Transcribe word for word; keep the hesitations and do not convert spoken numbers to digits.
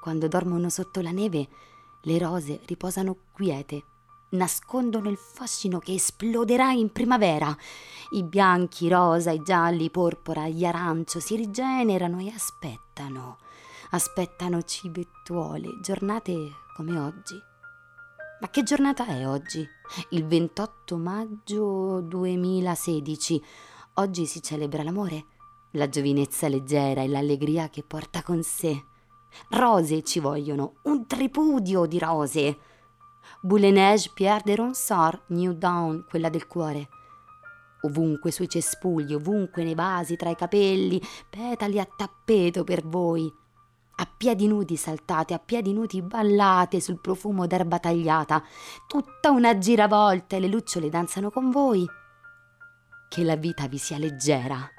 quando dormono sotto la neve, le rose riposano quiete, nascondono il fascino che esploderà in primavera. I bianchi, i rosa, i gialli, i porpora, gli arancio si rigenerano e aspettano. Aspettano civettuole, giornate come oggi. Ma che giornata è oggi? Il ventotto maggio duemilasedici. Oggi si celebra l'amore, la giovinezza leggera e l'allegria che porta con sé. Rose ci vogliono, un tripudio di rose. Boule neige, Pierre de Ronsard, New Dawn, quella del cuore. Ovunque sui cespugli, ovunque nei vasi, tra i capelli, petali a tappeto per voi. A piedi nudi saltate, a piedi nudi ballate sul profumo d'erba tagliata. Tutta una giravolta e le lucciole danzano con voi. Che la vita vi sia leggera.